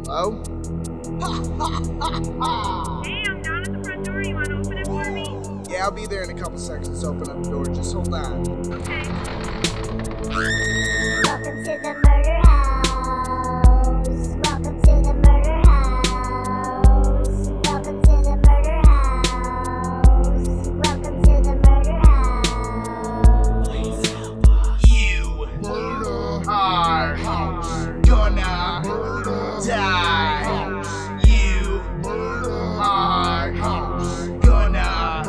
Hello? Hey, I'm down at the front door. You want to open it for me? Yeah, I'll be there in a couple seconds. Open up the door. Just hold on. Okay. Welcome to the murder house. Welcome to the murder house. Welcome to the murder house. Welcome to the murder house. You are gonna die. You are gonna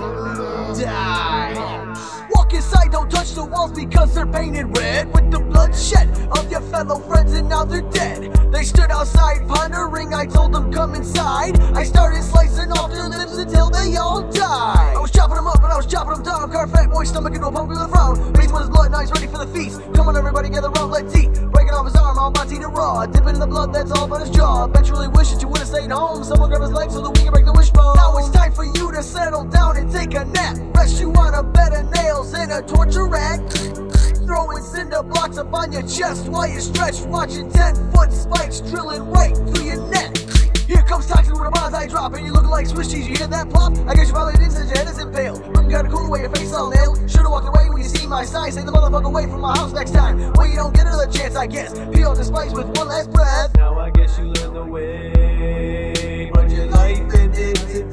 die. Walk inside, don't touch the walls because they're painted red with the bloodshed of your fellow friends, and now they're dead. They stood outside pondering, I told them come inside. I started slicing off their limbs until they all died. I was chopping them up and I was chopping them down. Car fat boy stomach into a pump with a frown. Face with his blood, now he's ready for the feast. Come on everybody, gather round, let's eat. Breaking off his arm, all about to eat it raw. Dipping in the blood, that's all but his jaw. Bet you really wish that you would've stayed home. Someone grab his leg so that we can break the wishbone. Now it's time for you to settle down and take a nap. Rest you on a bed of nails and a torture rack. Throwing cinder blocks up on your chest while you stretch, watching 10-foot spikes drilling right through your neck. Here comes Toxin with a bonsai drop, and you looking like Swiss cheese. You hear that plop? I guess you probably didn't since your head is impaled. Looking kinda cool the way your face all nailed. Should've walked away when you see my sign. Stay the motherfucker away from my house next time. Well, you don't get another chance, I guess. Peel the spikes with one last breath. Now I guess you learn the way, but your life ended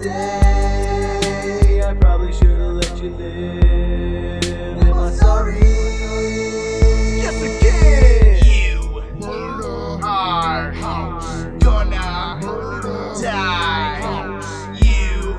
today. I probably should've let you live. Am I sorry? Yes, again. You are gonna die. You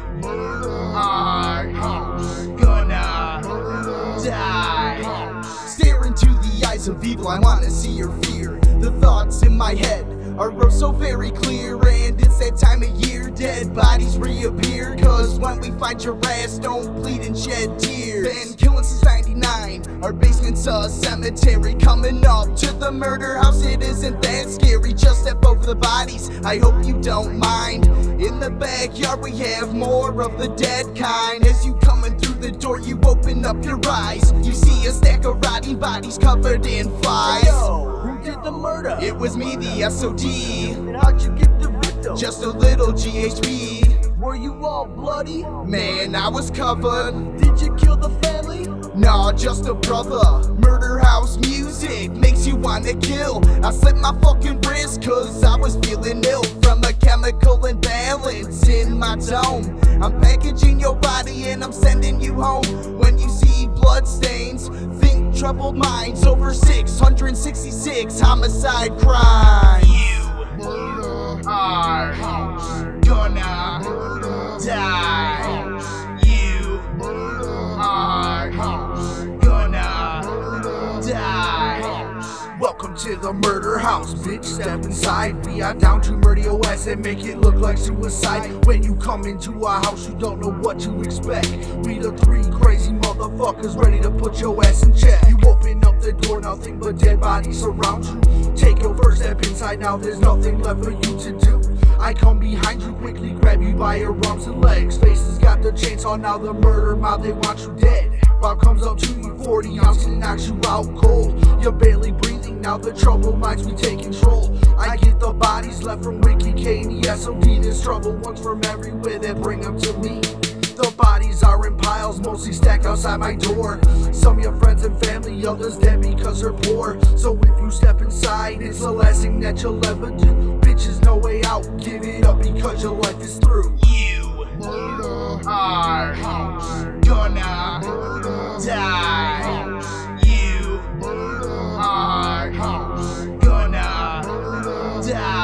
are gonna die. Stare into the eyes of evil, I wanna see your fear. The thoughts in my head are so very clear, and it's that time of year. Dead bodies reappear, cause when we find your ass, don't bleed and shed tears. Been killing since 99, our basement's a cemetery. Coming up to the murder house, it isn't that scary. Just step over the bodies, I hope you don't mind. In the backyard we have more of the dead kind. As you coming through the door, you open up your eyes. You see a stack of rotting bodies covered in flies. Yo, who did the murder? It was me, the SOD. And how'd you get the victim? Just a little GHB. Were you all bloody? Man, I was covered. Did you kill the family? Nah, just a brother. Murder house music makes you wanna kill. I slit my fucking wrist cause I was feeling ill from a chemical imbalance in my dome. I'm packaging your body and I'm sending you home. When you see blood stains, think troubled minds. Over 666 homicide crimes. You are gonna die. You are gonna die. Welcome to the murder house, bitch. Step inside. We are down to murder your ass and make it look like suicide. When you come into our house, you don't know what to expect. We the three crazy motherfuckers ready to put your ass in check. You open up the door, nothing but dead bodies surround you. Take your first step inside, now there's nothing left for you to do. I come behind you, quickly grab you by your arms and legs. Faces got the chainsaw, now the murder mob, they want you dead. Bob comes up to you, 40 ounce and knocks you out cold. You're barely breathing, now the troubled minds, we take control. I get the bodies left from Ricky K and the SOD. There's troubled ones from everywhere that bring them to me. The bodies are in piles, mostly stacked outside my door. Some your friends and family, others dead because they're poor. So if you step inside, it's the last thing that you'll ever do. Bitches, no way out, give it up because your life is through. You are gonna die. You are gonna die.